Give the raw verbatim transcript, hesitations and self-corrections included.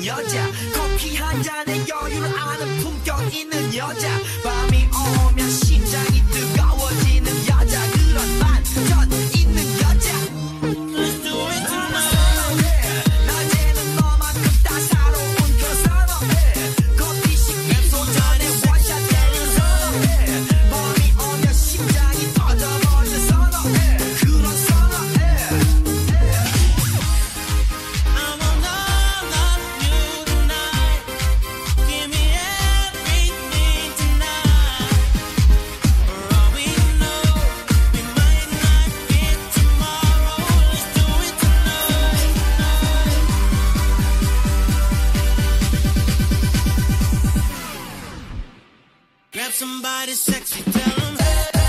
있는 여자 커피 한 잔에 여유를 아는 품격 있는 여자 밤이 오면 심장이 뜨거워지는 여자 그런 반전 있는 여자 Let's do it tonight 낮에는 너만큼 따사로운 그 선어해 커피 식기 손전에 원샷 때린 선어해 밤이 오면 심장이 터져버리는 선어해 그런 선어해 Grab somebody sexy, tell them hey.